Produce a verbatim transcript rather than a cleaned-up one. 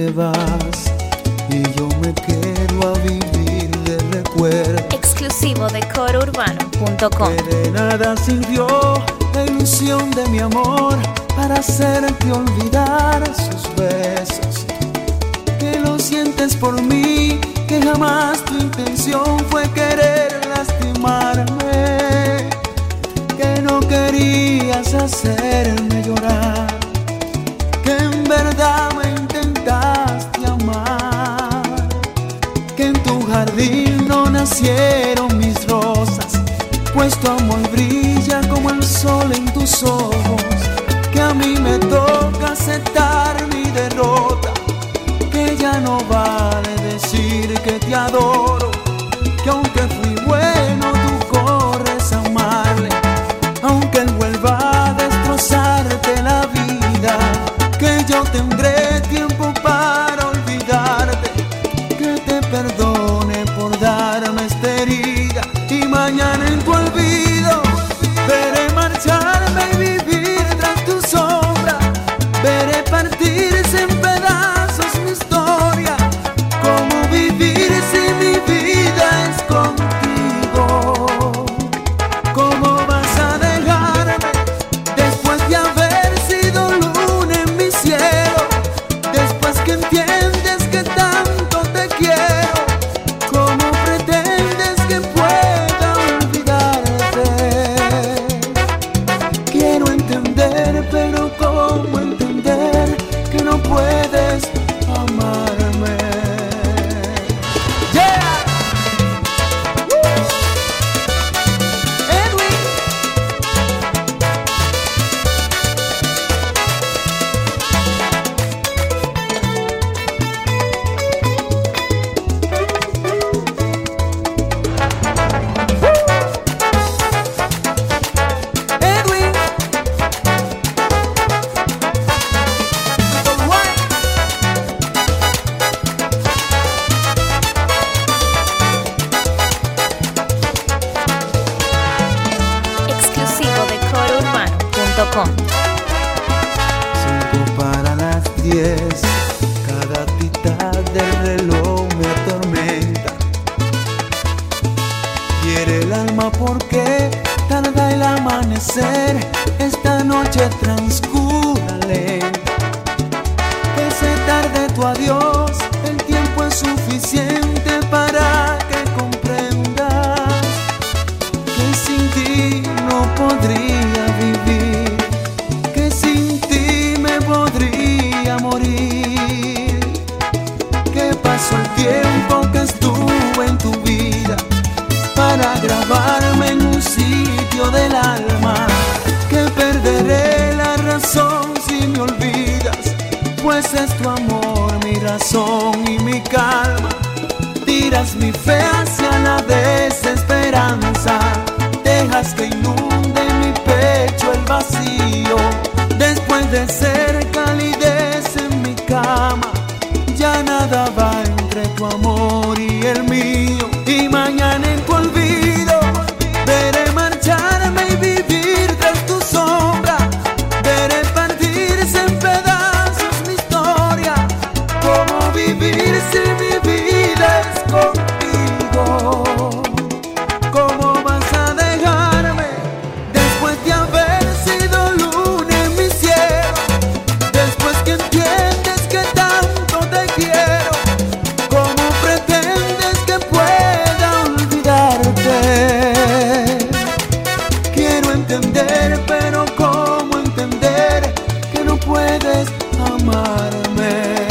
te vas y yo me quedo a vivir de recuerdo. Exclusivo de coro urbano punto com. Que de nada sirvió la ilusión de mi amor para hacerte olvidar sus besos. Que lo sientes por mí, que jamás tu intención fue querer lastimarme, que no querías hacerme llorar, que en verdad me intentaste amar, que en tu jardín no nacieron mis rosas, pues tu amor brilla como el sol en tus ojos, que a mí me toca aceptar mi derrota, que ya no vale decir que te adoro, que aunque fui bueno tú corres a amarle, aunque él vuelva a destrozarte la vida, que yo tendré tiempo para olvidarte, que te perdone por darme esta herida, y mañana en tu olvido veré marcharme y vivir tras tu sombra, veré partirse en pedazos mi historia, cómo vivir si mi vida es contigo, cómo vas a dejarme después de haber sido luna en mi cielo, después que entiendes que tanto te quiero, cómo pretendes que pueda olvidarte. Quiero entender, pero cómo entender que no puedes amarme. Yeah. Edwin. Edwin. Exclusivo de coro urbano punto com. Cinco para las diez, cada tic-tac del reloj me atormenta. Quiere el alma porque tarda el amanecer, esta noche transcurra lenta. Que se tarde tu adiós, el tiempo es suficiente para que comprendas que sin ti no podría vivir, que sin ti me podría morir, que pasó el tiempo que estuve en tu vida para grabarme en un sitio del alma, que perderé la razón si me olvidas, pues es tu amor mi razón y mi calma. Tiras mi fe hacia la desesperanza, dejas que inunde mi pecho el vacío, después de ser calidez en mi cama, ya nada va entre tu amor y el mío, y mañana en tu olvido veré marcharme y vivir tras tu sombra, veré partirse en pedazos mi historia, cómo vivir si mi vida es contigo, cómo vas a dejarme después de haber sido luna en mi cielo, después que entiendes que tanto te quiero, cómo pretendes que pueda olvidarte. Quiero entender, pero cómo entender que no puedes amarme.